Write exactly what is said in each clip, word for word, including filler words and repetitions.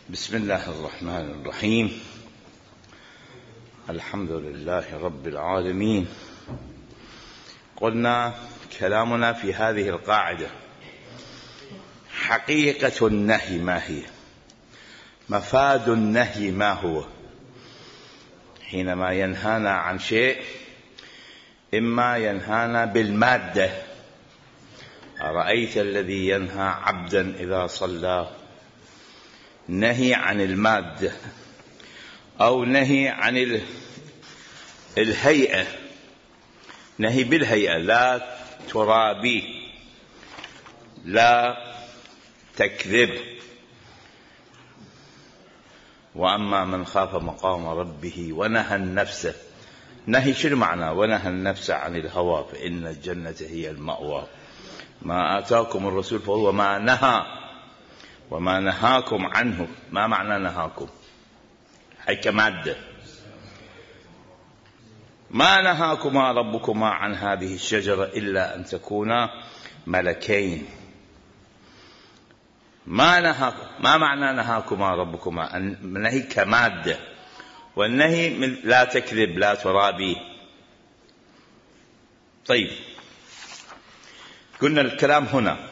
بسم الله الرحمن الرحيم. الحمد لله رب العالمين. قلنا كلامنا في هذه القاعدة: حقيقة النهي ما هي؟ مفاد النهي ما هو؟ حينما ينهانا عن شيء إما ينهانا بالمادة: أرأيت الذي ينهى عبدا إذا صلى، نهي عن المادة، أو نهي عن الهيئة، نهي بالهيئة: لا ترابي، لا تكذب. وأما من خاف مقام ربه ونهى النفس، نهي شنو معنى؟ ونهى النفس عن الهوى فإن الجنة هي المأوى. ما آتاكم الرسول فهو ما نهى وما نهاكم عنه. ما معنى نهاكم؟ أي كمادة. ما نهاكما ربكما عن هذه الشجرة إلا أن تكونا ملكين. ما نهاكم، ما معنى نهاكما ربكما؟ النهي كمادة، والنهي من لا تكذب، لا ترابي. طيب، قلنا الكلام هنا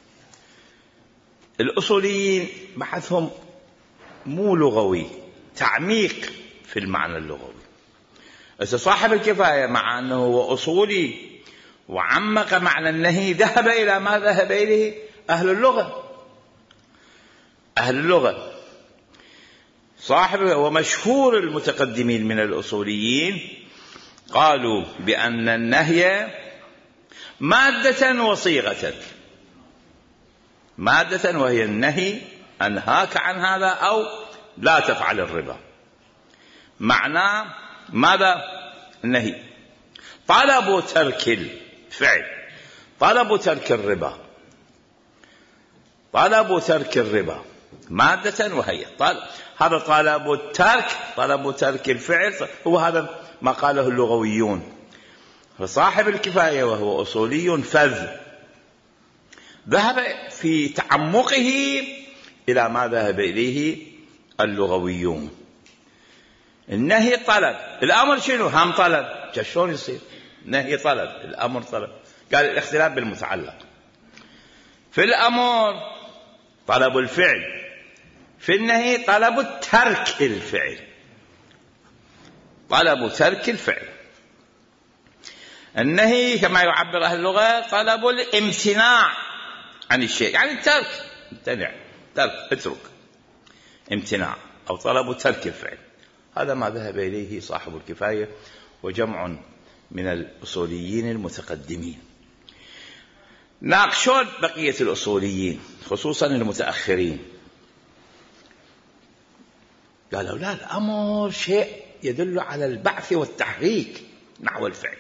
الأصوليين بحثهم مو لغوي، تعميق في المعنى اللغوي. إذا صاحب الكفاية مع أنه هو أصولي وعمق معنى النهي ذهب إلى ما ذهب إليه أهل اللغة. أهل اللغة صاحب ومشهور المتقدمين من الأصوليين قالوا بأن النهي مادة وصيغة. مادة وهي النهي: أنهاك عن هذا، أو لا تفعل الربا. معناه ماذا؟ النهي. طلب ترك الفعل، طلب ترك الربا، طلب ترك الربا مادة وهي طلب. هذا طلب الترك، طلب ترك الفعل، هو هذا ما قاله اللغويون. فصاحب الكفاية وهو أصولي فذ ذهب في تعمقه إلى ما ذهب إليه اللغويون. النهي طلب، الأمر شنو؟ هم طلب. شلون يصير نهي طلب الأمر طلب؟ قال الاختلاف بالمتعلق. في الأمر طلب الفعل، في النهي طلب ترك الفعل، طلب ترك الفعل. النهي كما يعبر أهل اللغة طلب الامتناع عن الشيء، يعني الترك، امتنع، ترك، اترك، امتناع، أو طلب ترك الفعل. هذا ما ذهب إليه صاحب الكفاية وجمع من الأصوليين المتقدمين. ناقشون بقية الأصوليين خصوصا المتأخرين، قالوا لا، الأمر شيء يدل على البعث والتحريك نحو الفعل.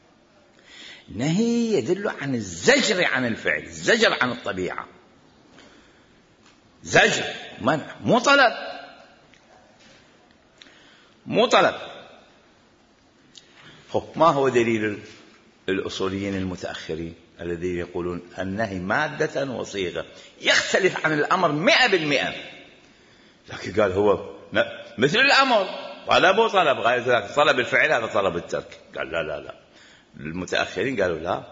النهي يدل عن الزجر عن الفعل، الزجر عن الطبيعة، زجر، منع، مو طلب، مو طلب. ما هو دليل الأصوليين المتأخرين الذين يقولون النهي مادة وصيغة؟ يختلف عن الأمر مئة بالمئة، لكن قال هو مثل الأمر، طلب وطلب، غير ذلك طلب الفعل هذا طلب الترك. قال لا لا لا. المتأخرين قالوا لا،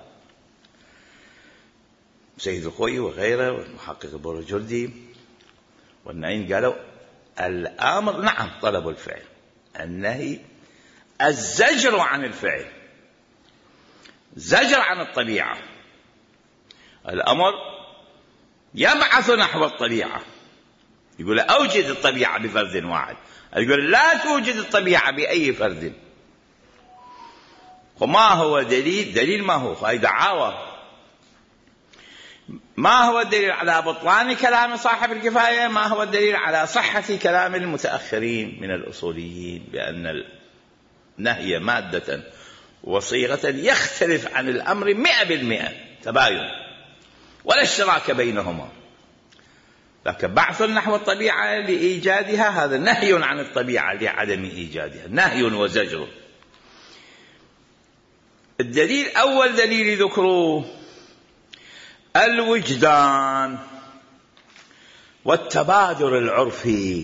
سيد الخوي وغيره والمحقق البرجردي والنعيم قالوا الأمر نعم طلب الفعل، النهي الزجر عن الفعل، زجر عن الطبيعة. الأمر يبعث نحو الطبيعة، يقول أوجد الطبيعة بفرد واحد، يقول لا توجد الطبيعة بأي فرد. وما هو دليل؟ دليل ما هو؟ هاي دعاوى. ما هو الدليل على بطلان كلام صاحب الكفاية؟ ما هو الدليل على صحة كلام المتأخرين من الأصوليين بأن النهي مادة وصيغة يختلف عن الأمر مئة بالمئة تباين ولا اشتراك بينهما، لكن بعث نحو الطبيعة لإيجادها هذا نهي عن الطبيعة لعدم إيجادها، نهي وزجر. الدليل أول دليل ذكروه الوجدان. والتبادر العرفي.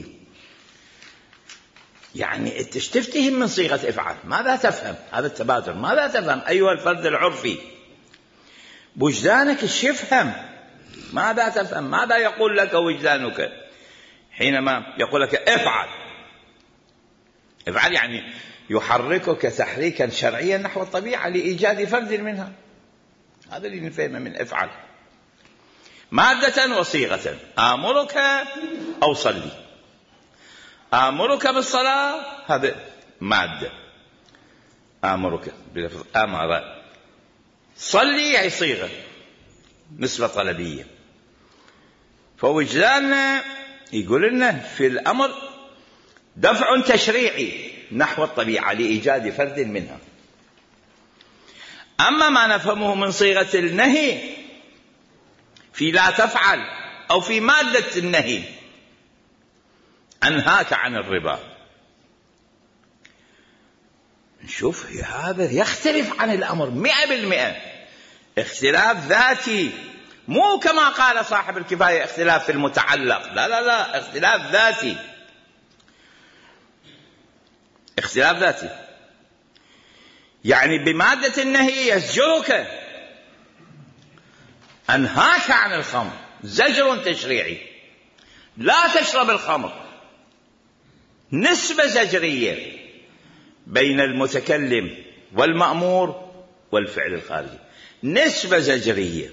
يعني انت تفتهم من صيغة افعل، ماذا تفهم؟ هذا التبادر ماذا تفهم أيها الفرد العرفي؟ وجدانك ايش يفهم؟ ماذا تفهم؟ ماذا يقول لك وجدانك حينما يقول لك افعل؟ افعل يعني يحركك تحريكا شرعيا نحو الطبيعة لإيجاد فرد منها. هذا اللي نفهمه من افعل، مادة وصيغة. آمرك أو صلي، آمرك بالصلاة هذا مادة، آمرك بلفظ أمر. صلي هي صيغة نسبة طلبية. فوجداننا يقول لنا في الأمر دفع تشريعي نحو الطبيعة لإيجاد فرد منها. أما ما نفهمه من صيغة النهي في لا تفعل أو في مادة النهي أنهاك عن الربا، نشوف هذا يختلف عن الأمر مئة بالمئة، اختلاف ذاتي، مو كما قال صاحب الكفاية اختلاف في المتعلق، لا لا لا، اختلاف ذاتي، اختلاف ذاتي. يعني بمادة النهي يزجرك، أنهاك عن الخمر، زجر تشريعي، لا تشرب الخمر، نسبة زجرية بين المتكلم والمأمور والفعل الخارجي، نسبة زجرية.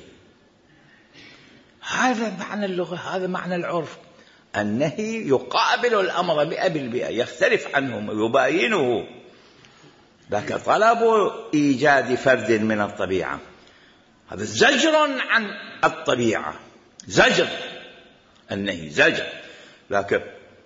هذا معنى اللغة، هذا معنى العرف. النهي يقابل الأمر مئة بالمئة، يختلف عنه يباينه، ذاك طلب إيجاد فرد من الطبيعة، هذا زجر عن الطبيعة، زجر. النهي زجر، لكن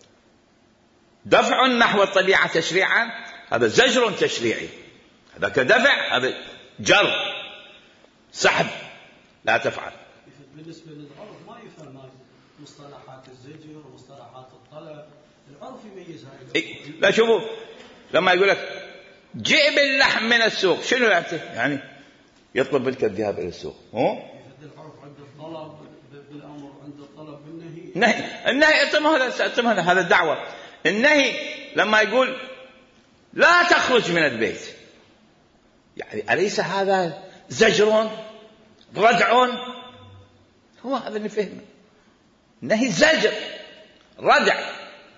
دفع نحو الطبيعة تشريعا هذا زجر تشريعي، هذا كدفع، هذا جر سحب، لا تفعل. بالنسبة للعرف ما يفهم مصطلحات الزجر ومصطلحات الطلب، العرف يميز هاي. إيه؟ لا شوفوا لما يقول لك جئ باللحم من السوق، شنو يعني؟ يطلب منك الذهاب إلى السوق. هو العرف عند الطلب بالأمر، عند الطلب بالنهي. نهي، النهي اتم هذا اتم هذا هذا الدعوة. النهي لما يقول لا تخرج من البيت، يعني أليس هذا زجر ردع؟ هو هذا اللي فهمه، نهي زجر ردع،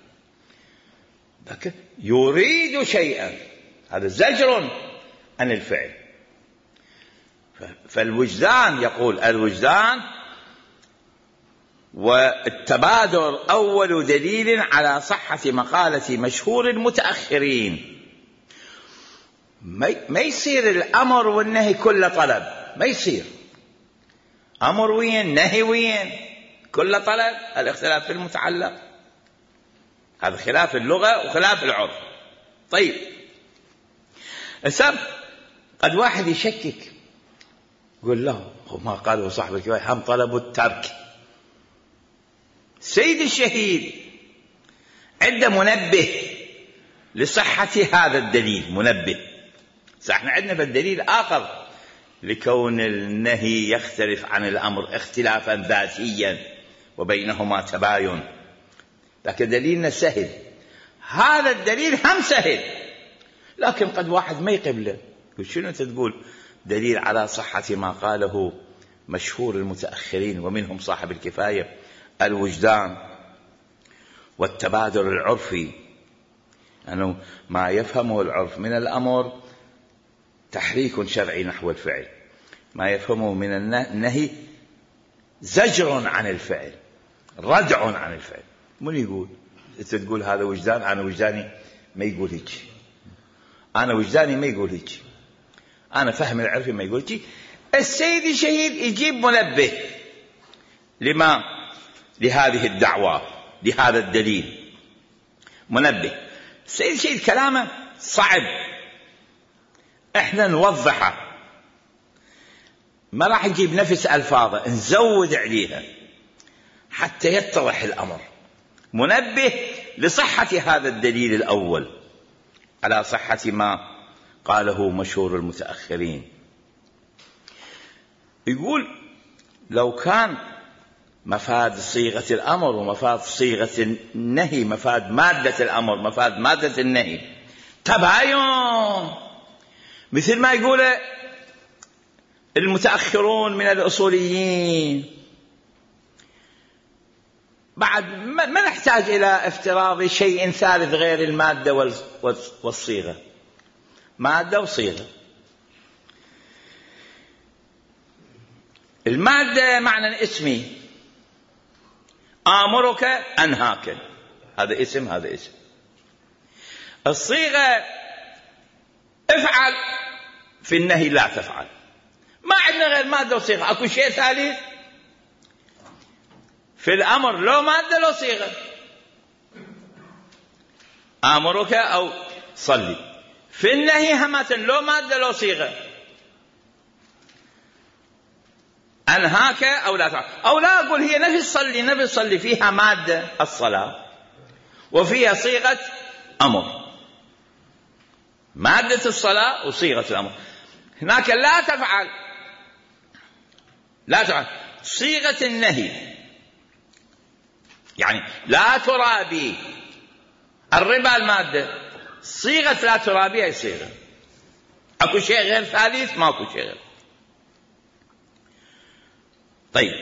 لكن يريد شيئا، هذا زجر عن الفعل. فالوجدان يقول الوجدان والتبادر أول دليل على صحة مقالة مشهور المتأخرين. ما يصير الأمر والنهي كل طلب، ما يصير أمر وين نهي وين كل طلب، الاختلاف في المتعلق، هذا خلاف اللغة وخلاف العرف. طيب السبب قد واحد يشكك يقول له ما قاله صاحب الكفاية هم طلبوا الترك. سيد الشهيد عنده منبه لصحة هذا الدليل، منبه. احنا عندنا بالدليل آخر لكون النهي يختلف عن الأمر اختلافا ذاتيا وبينهما تباين، لكن دليلنا سهل، هذا الدليل هم سهل، لكن قد واحد ما يقبله. شنو أنت تقول دليل على صحة ما قاله مشهور المتأخرين ومنهم صاحب الكفاية الوجدان والتبادر العرفي، أنه ما يفهمه العرف من الأمر تحريك شرعي نحو الفعل، ما يفهمه من النهي زجر عن الفعل، ردع عن الفعل. من يقول؟ أنت تقول هذا وجدان، أنا وجداني ما يقول هيك، أنا وجداني ما يقول هيك، أنا فهم العرفي ما يقول هيك. السيد الشهيد يجيب منبه لما لهذه الدعوة، لهذا الدليل منبه. السيد الشهيد كلامه صعب، احنا نوضحه، ما راح نجيب نفس ألفاظه، نزود عليها حتى يتضح الأمر. منبه لصحة هذا الدليل الأول على صحة ما قاله مشهور المتأخرين. يقول لو كان مفاد صيغة الأمر ومفاد صيغة النهي، مفاد مادة الأمر مفاد مادة النهي تباين، مثل ما يقول المتأخرون من الأصوليين. بعد ما نحتاج إلى افتراض شيء ثالث غير المادة والصيغة، مادة وصيغة. المادة معنى اسمي، آمرك أنهاك، هذا اسم هذا اسم. الصيغة افعل، في النهي لا تفعل. ما عندنا غير مادة وصيغة، أكو شيء ثالث؟ في الأمر لو مادة لو صيغة، آمرك أو صلي. في النهي همة لو مادة لو صيغة، أنهاك أو لا تفعل. أو لا أقول هي نفي الصلي، نفي الصلي فيها مادة الصلاة وفيها صيغة أمر، مادة الصلاة وصيغة الأمر. هناك لا تفعل، لا تفعل صيغة النهي، يعني لا ترابي، الربا المادة، صيغة لا ترابي هي صيغة. أكو شيء غير ثالث؟ ما أكو شيء غير. طيب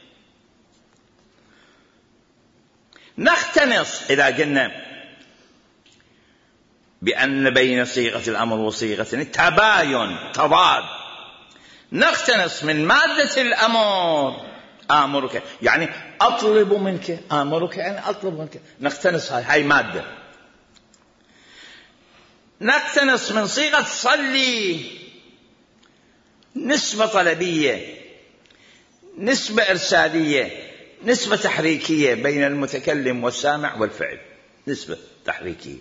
نختنص إذا قلنا بأن بين صيغة الأمر وصيغة تباين تضاد، نختنص من مادة الأمر آمرك يعني أطلب منك، آمرك يعني أطلب منك، نختنص هاي, هاي مادة. نختنص من صيغة صلي نسبة طلبية، نسبة إرسالية، نسبة تحريكية بين المتكلم والسامع والفعل، نسبة تحريكية.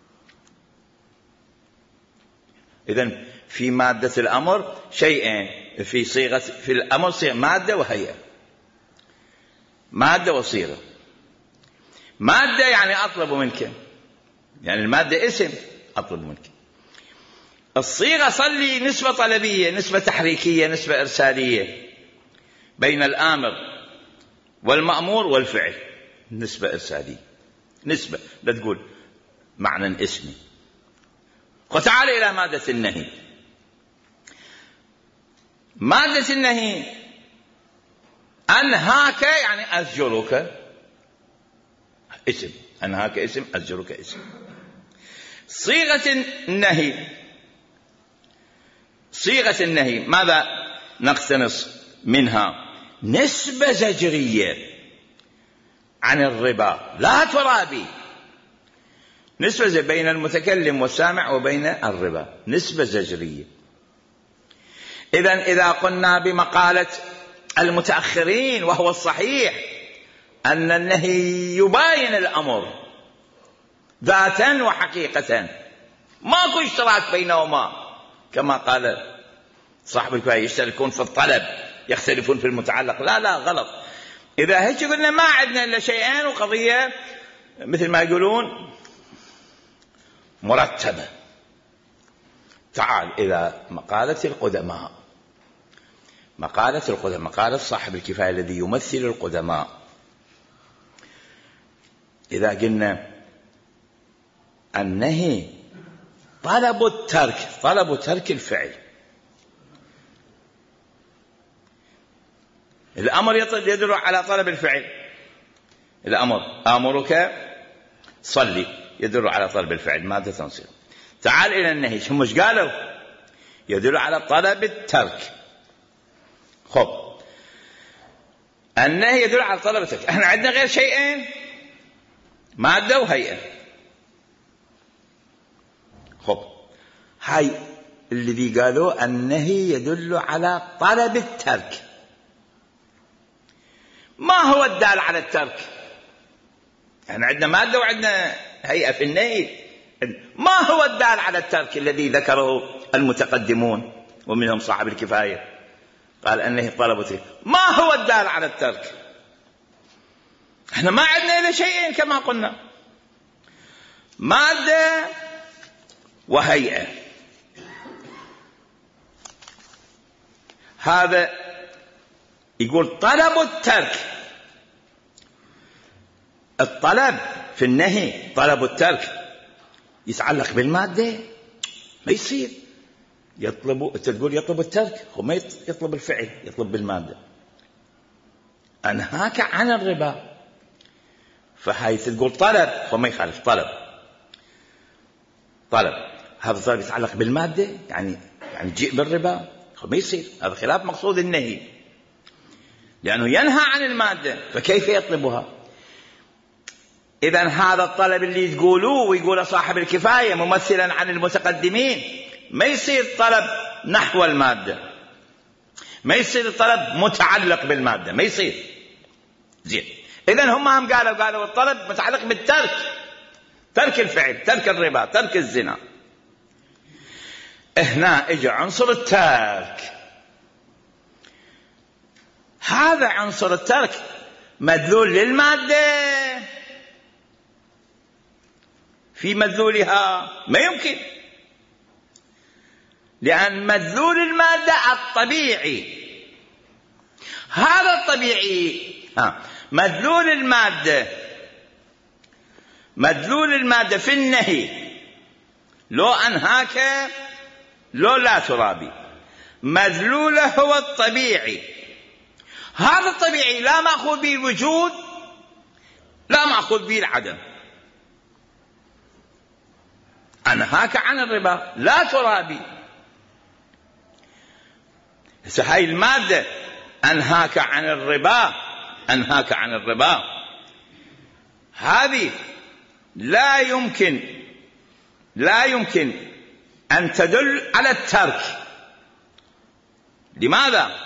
إذن في مادة الأمر شيئين، في صيغة في الأمر صيغة مادة وهيئة، مادة وصيغة. مادة يعني أطلب منك، يعني المادة اسم أطلب منك. الصيغة صلي نسبة طلبية، نسبة تحريكية، نسبة إرسالية بين الآمر والمأمور والفعل، نسبة إرسالية، نسبة لا تقول معنى اسمي. وتعال إلى مادة النهي. مادة النهي أنهاك يعني أزجرك، اسم، أنهاك اسم، أزجرك اسم. صيغة النهي، صيغة النهي ماذا نقتنص منها؟ نسبة زجرية عن الربا، لا ترابي، نسبة بين المتكلم والسامع وبين الربا، نسبة زجرية. إذن إذا قلنا بمقالة المتأخرين وهو الصحيح أن النهي يباين الأمر ذاتا وحقيقة، ماكو اشتراك بينهما، كما قال صاحب الكفاية يشتركون في الطلب يختلفون في المتعلق. لا لا غلط. إذا هيك قلنا ما عندنا إلا شيئين وقضية مثل ما يقولون مرتبة. تعال إلى مقالة القدماء، مقالة القدماء، مقالة صاحب الكفاية الذي يمثل القدماء. إذا قلنا النهي طلب الترك، طلب ترك الفعل. الأمر يدل على طلب الفعل، الأمر آمرك صلي يدل على طلب الفعل مادة تنصير. تعال إلى النهي، هم مش قالوا يدل على طلب الترك. خب النهي يدل على طلب الترك، احنا عندنا غير شيئين، مادة وهيئة. خب هاي الذي قالوا النهي يدل على طلب الترك. ما هو الدال على الترك؟ احنا عندنا مادة وعندنا هيئة في النهي. ما هو الدال على الترك الذي ذكره المتقدمون ومنهم صاحب الكفاية؟ قال النهي طلب الترك. ما هو الدال على الترك؟ احنا ما عندنا إلا شيئين كما قلنا، مادة وهيئة. هذا يقول طلب الترك الطلب في النهي طلب الترك يتعلق بالمادة؟ ما يصير. يطلب، تقول يطلب الترك، هو ما يطلب الفعل، يطلب بالمادة. أنهاك عن الربا، فهاي تقول طلب، هو ما يخالف طلب. طلب هذا الطلب يتعلق بالمادة، يعني يعني جيء بالربا، هو ما يصير. هذا خلاف مقصود النهي، لأنه ينهى عن المادة، فكيف يطلبها؟ إذن هذا الطلب اللي تقولوه ويقوله صاحب الكفاية ممثلا عن المتقدمين ما يصير طلب نحو المادة، ما يصير طلب متعلق بالمادة، ما يصير. زين، إذن هم هم قالوا قالوا الطلب متعلق بالترك، ترك الفعل، ترك الربا، ترك الزنا. هنا اجى عنصر الترك. هذا عنصر الترك مدلول للمادة، في مدلولها ما يمكن، لأن مدلول المادة الطبيعي، هذا الطبيعي ها مدلول المادة، مدلول المادة في النهي لو أنهاك لو لا ترابي، مدلوله هو الطبيعي. هذا الطبيعي لا مأخوذ به الوجود، لا مأخوذ به العدم. أنهاك عن الربا لا ترابي، هاي المادة أنهاك عن الربا، أنهاك عن الربا، هذه لا يمكن لا يمكن أن تدل على الترك. لماذا؟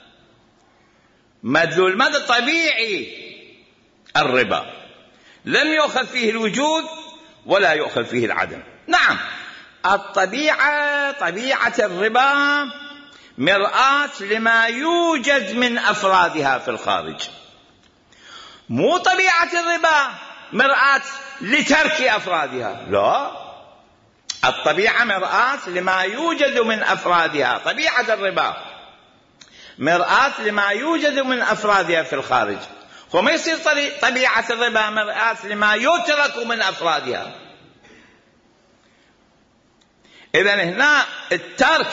مدلول المادة طبيعي الربا، لم يؤخذ فيه الوجود ولا يؤخذ فيه العدم. نعم، الطبيعة، طبيعة الربا مرآة لما يوجد من أفرادها في الخارج، مو طبيعة الربا مرآة لترك أفرادها، لا، الطبيعة مرآة لما يوجد من أفرادها، طبيعة الربا مرآة لما يوجد من أفرادها في الخارج، وما يصير طبيعة الربا مرآة لما يترك من أفرادها. إذن هنا الترك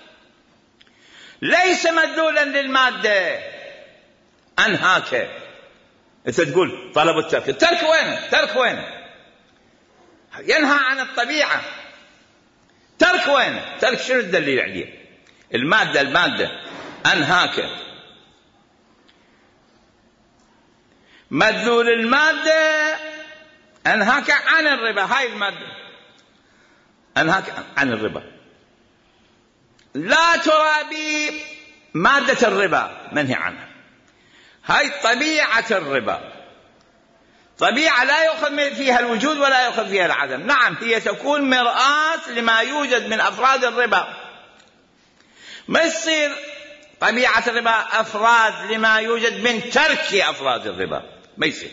ليس مدلولا للمادة. أنهاك، أنت تقول طلب الترك، الترك وين؟ الترك وين؟ ينهى عن الطبيعة، ترك وين؟ ترك شنو الدليل عليه؟ المادة، المادة أنهاك، مدلول المادة أنهاك عن الربا، هاي المادة أنهاك عن الربا، لا ترابي مادة الربا منهي عنها. هاي طبيعة الربا، طبيعة لا يؤخذ فيها الوجود ولا يؤخذ فيها العدم. نعم، هي تكون مرآة لما يوجد من أفراد الربا، ما يصير طبيعة الربا أفراد لما يوجد من ترك أفراد الربا، ما يصير.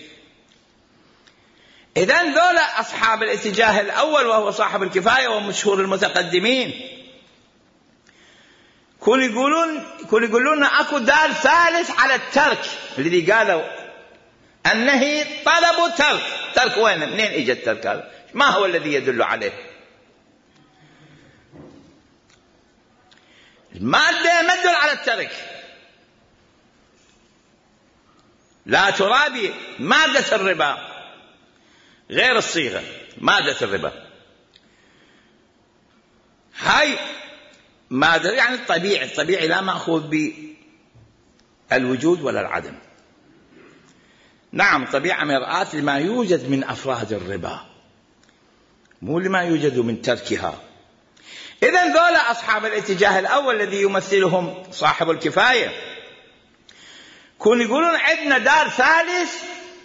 إذن ذولا أصحاب الاتجاه الأول وهو صاحب الكفاية ومشهور المتقدمين كل يقولون كل يقولون أكو دال ثالث على الترك، الذي قالوا النهي طلب ترك. ترك وين؟ منين إجا الترك هذا؟ ما هو الذي يدل عليه؟ المادة ما تدل على الترك، لا ترابي مادة الربا غير الصيغة، مادة الربا هاي مادة يعني الطبيعي، الطبيعي لا مأخوذ بالوجود ولا العدم. نعم، طبيعة مرآة لما يوجد من أفراد الربا، مو لما يوجد من تركها. إذن ذولا أصحاب الاتجاه الأول الذي يمثلهم صاحب الكفاية كون يقولون عندنا دار ثالث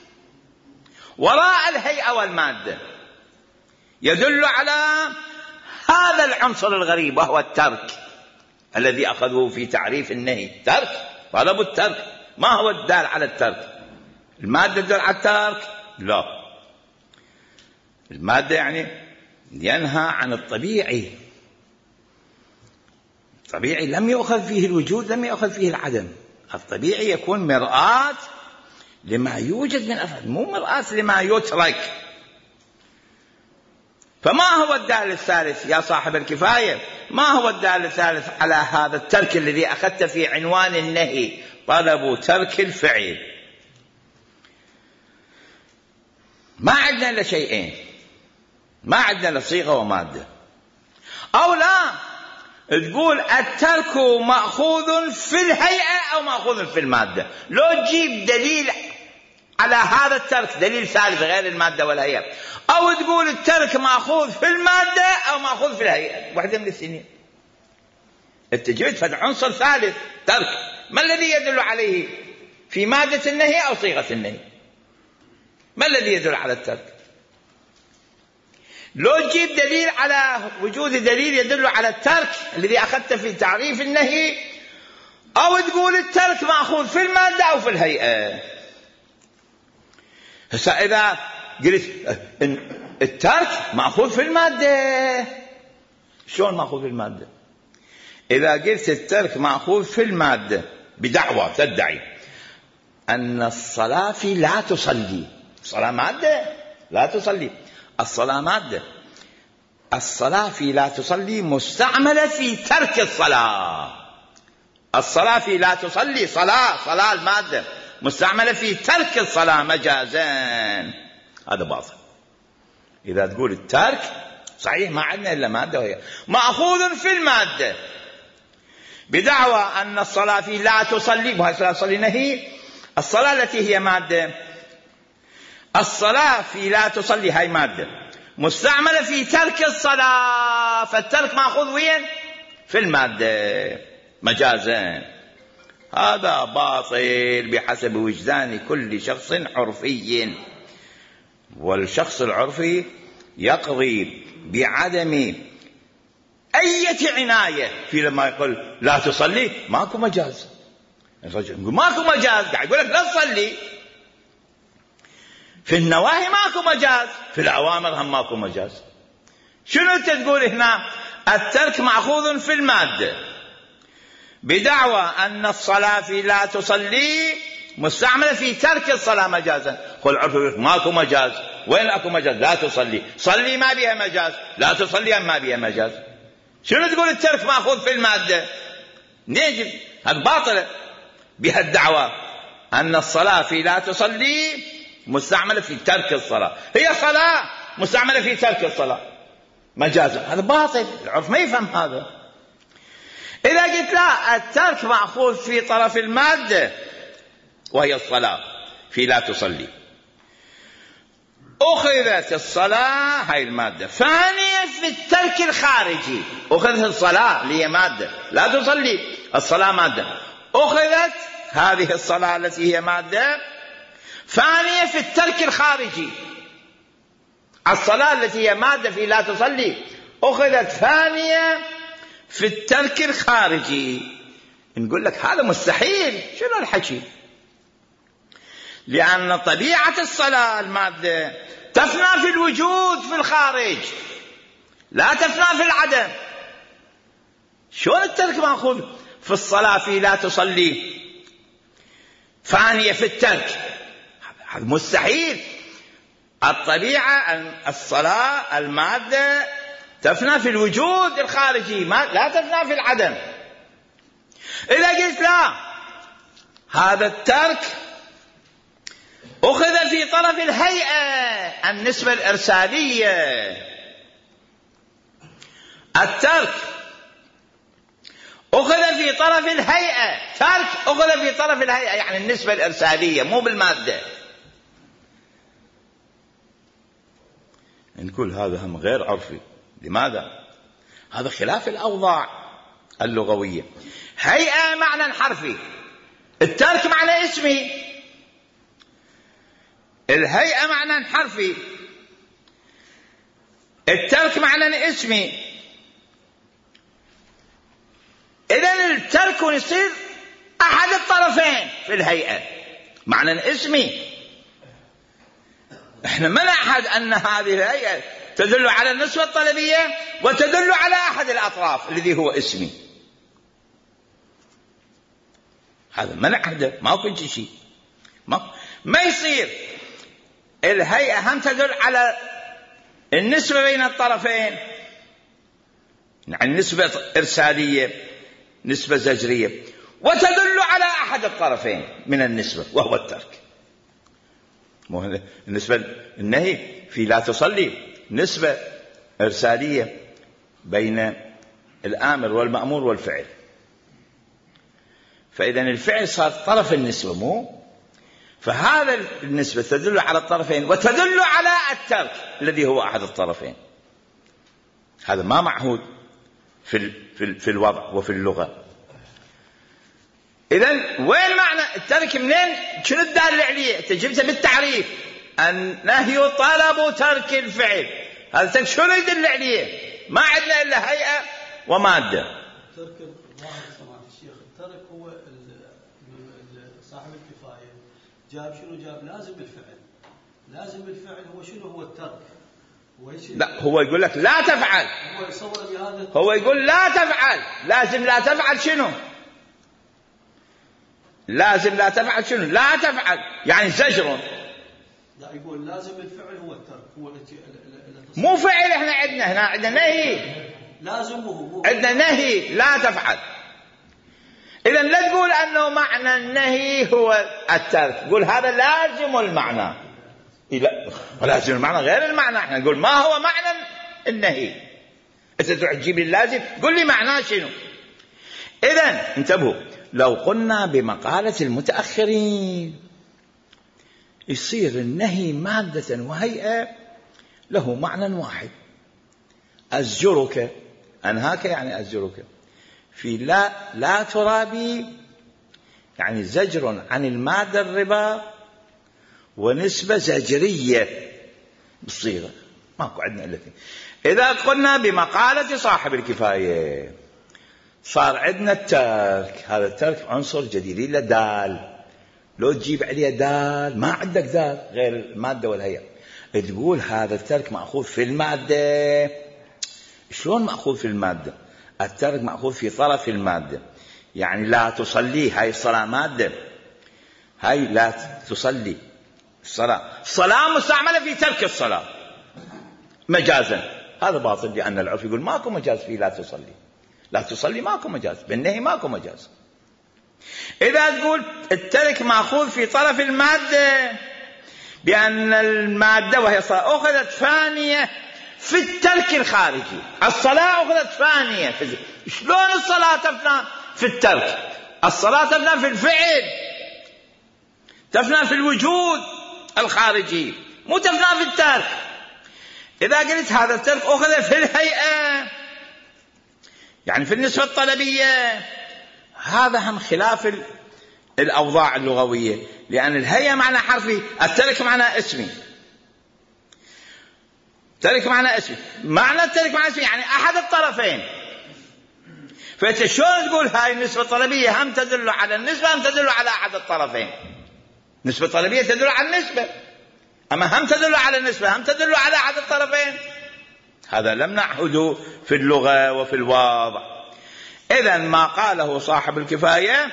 وراء الهيئة والمادة يدل على هذا العنصر الغريب وهو الترك الذي أخذوه في تعريف النهي. ترك، طلب الترك، ما هو الدال على الترك؟ المادة تدل على الترك؟ لا، المادة يعني ينهى عن الطبيعي، الطبيعي لم يؤخذ فيه الوجود، لم يؤخذ فيه العدم. الطبيعي يكون مرآة لما يوجد من أفعال، مو مرآة لما يترك. فما هو الدال الثالث يا صاحب الكفاية؟ ما هو الدال الثالث على هذا الترك الذي أخذت في عنوان النهي؟ طلب ترك الفعل. ما عندنا إلا شيئين، ما عندنا إلا صيغة ومادة. أو لا تقول الترك مأخوذ في الهيئة أو مأخوذ في المادة. لو تجيب دليل على هذا الترك، دليل ثالث غير المادة والهيئة، أو تقول الترك مأخوذ في المادة أو مأخوذ في الهيئة، واحدة من الاثنين. أنت جبت فد عنصر ثالث ترك، ما الذي يدل عليه في مادة النهي أو صيغة النهي؟ ما الذي يدل على الترك؟ لو تجيب دليل على وجود دليل يدل على الترك الذي أخذت في تعريف النهي، أو تقول الترك مأخوذ في المادة أو في الهيئة. هسا إذا قلت الترك مأخوذ في المادة، شلون مأخوذ في المادة؟ إذا قلت الترك مأخوذ في المادة بدعوى تدعي أن الصلاة في لا تصلي، الصلاة مادة لا تصلي، الصلاة مادة، الصلاة في لا تصلي مستعملة في ترك الصلاة. الصلاة في لا تصلي صلاة، صلاة المادة مستعملة في ترك الصلاة مجازا، هذا باطل. إذا تقول الترك صحيح ما عندنا إلا مادة وهي مأخوذ في المادة بدعوى أن الصلاة في لا تصلي، وهي صلاة تصلي نهي، الصلاة التي هي مادة، الصلاة في لا تصلي هاي مادة مستعملة في ترك الصلاة، فالترك مأخوذ وين؟ في المادة مجازا. هذا باطل بحسب وجدان كل شخص عرفي، والشخص العرفي يقضي بعدم أي عناية في لما يقول لا تصلي، ماكو مجاز. الرجل يقول ماكو مجاز، قاعد يقول لك لا تصلي. في النواهي ماكو مجاز، في الأوامر هم ماكو مجاز. شنو أنت تقول هنا؟ الترك مأخوذ في المادة بدعوى أن الصلاة في لا تصلي مستعملة في ترك الصلاة مجازا. قل عرف ماكو مجاز، وين أكو مجاز؟ لا تصلي، صلي ما بها مجاز، لا تصلي ما بها مجاز. شنو تقول الترك مأخوذ في المادة؟ نيجي هذا باطل بها الدعوة أن الصلاة في لا تصلي مستعملة في ترك الصلاة، هي صلاة مستعملة في ترك الصلاة مجازا، هذا باطل. العرف ما يفهم هذا. إذا قلت لا الترك مأخوذ في طرف المادة وهي الصلاة في لا تصلي، أخذت الصلاة هاي المادة، ثانيا في الترك الخارجي، أخذت الصلاة اللي هي مادة لا تصلي، الصلاة مادة، أخذت هذه الصلاة التي هي مادة ثانيا في الترك الخارجي، الصلاة التي هي مادة في لا تصلي أخذت ثانيا في الترك الخارجي. نقول لك هذا مستحيل. شنو الحكي؟ لأن طبيعة الصلاة المادة تفنى في الوجود في الخارج، لا تفنى في العدم. شلون الترك مأخوذ في الصلاة في لا تصلي ثانية في الترك؟ هذا مستحيل. الطبيعة أن الصلاة المادة تفنى في الوجود الخارجي، ما لا تفنى في العدم. إذا قلت لا هذا الترك أخذ في طرف الهيئة، النسبة الإرسالية، الترك أخذ في طرف الهيئة، ترك أخذ في طرف الهيئة يعني النسبة الإرسالية مو بالمادة. نقول هذا هم غير عرفي. لماذا؟ هذا خلاف الأوضاع اللغوية. هيئة معنى حرفي، الترك معنى اسمي، الهيئة معنى حرفي، الترك معنى اسمي. إذن الترك يصير أحد الطرفين في الهيئة معنى اسمي. احنا ما نعهد أن هذه الهيئة تدل على النسبة الطلبية وتدل على أحد الأطراف الذي هو اسمي. هذا ما نعهده، ما كنت شيء. ما ما يصير الهيئة هم تدل على النسبة بين الطرفين، يعني نسبة إرسالية نسبة زجرية، وتدل على أحد الطرفين من النسبة وهو الترك. النسبة النهي في لا تصلي نسبة إرسالية بين الآمر والمأمور والفعل، فإذا الفعل صار طرف النسبة مو، فهذا النسبة تدل على الطرفين وتدل على الترك الذي هو أحد الطرفين. هذا ما معهود في في الوضع وفي اللغة. إذن وين معنى الترك؟ منين؟ شنو الدالة عليه؟ أنت جبته بالتعريف، النهي طلب ترك الفعل، هذا الترك شنو يدل عليه؟ ما عندنا إلا هيئة ومادة. ترك الظاهر سماحة الشيخ، الترك هو صاحب الكفاية جاب شنو؟ جاب لازم الفعل. لازم الفعل هو شنو؟ هو الترك. لا، هو يقول لك لا تفعل، هو يصور بهذا، هو يقول لا تفعل، لازم لا تفعل شنو؟ لازم لا تفعل شنو؟ لا تفعل يعني زجر. لا، يقول لازم الفعل هو الترك، هو مو فعل. احنا عندنا هنا عندنا نهي، لازم وهو عندنا نهي لا تفعل. إذن لا تقول أنه معنى النهي هو الترك، قول هذا لازم المعنى. لا، لازم المعنى غير المعنى. احنا نقول ما هو معنى النهي، انت تروح تجيب لي اللازم قل لي معناه شنو. إذن انتبهوا، لو قلنا بمقالة المتأخرين يصير النهي مادة وهيئة له معنى واحد. أزجرك، أنهاك يعني أزجرك، في لا لا ترابي يعني زجر عن المادة الربا ونسبة زجرية بالصيغة، ماكو عندنا إلا اثنين. إذا قلنا بمقالة صاحب الكفاية صار عندنا الترك، هذا الترك عنصر جديد إلا دال، لو تجيب عليه دال ما عندك دال غير المادة والهيئة، تقول هذا الترك مأخوذ في المادة. شلون مأخوذ في المادة؟ الترك مأخوذ في طرف المادة، يعني لا تصلي، هاي الصلاة مادة، هاي لا تصلي الصلاة، الصلاة مستعملة في ترك الصلاة مجازا، هذا باطل، لأن العرف يقول ماكو مجاز في لا تصلي، لا تصلي ماكو مجاز، بالنهي ماكو مجاز. إذا تقول الترك مأخوذ في طرف المادة بأن المادة وهي الصلاة أخذت فانية في الترك الخارجي، الصلاة أخذت فانية في... شلون الصلاة تفنى في الترك؟ الصلاة تفنى في الفعل، تفنى في الوجود الخارجي، مو تفنى في الترك. إذا قلت هذا الترك أخذ في الهيئة يعني في النسبة الطلبية، هذا هم خلاف الأوضاع اللغوية، لأن الهيئة معنى حرفي، الترك معنى اسمي، ترك معنى اسمي، معنى الترك معنى اسمي يعني أحد الطرفين. فأنت شلون تقول هاي النسبة الطلبية هم تدل على النسبة هم تدل على أحد الطرفين؟ نسبة طلبية تدل على النسبة، أما هم تدل على النسبة هم تدل على أحد الطرفين، هذا لم نعهده في اللغة وفي الوضع. إذن ما قاله صاحب الكفاية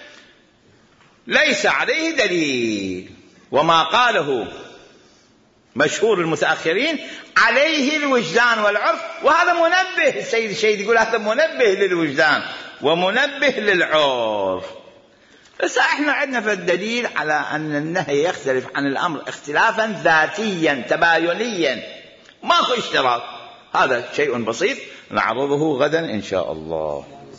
ليس عليه دليل، وما قاله مشهور المتأخرين عليه الوجدان والعرف، وهذا منبه. السيد الشهيد يقول هذا منبه للوجدان ومنبه للعرف. بس احنا عندنا في الدليل على أن النهي يختلف عن الأمر اختلافا ذاتيا تباينيا، ماكو اشتراك. هذا شيء بسيط نعرضه غدا إن شاء الله.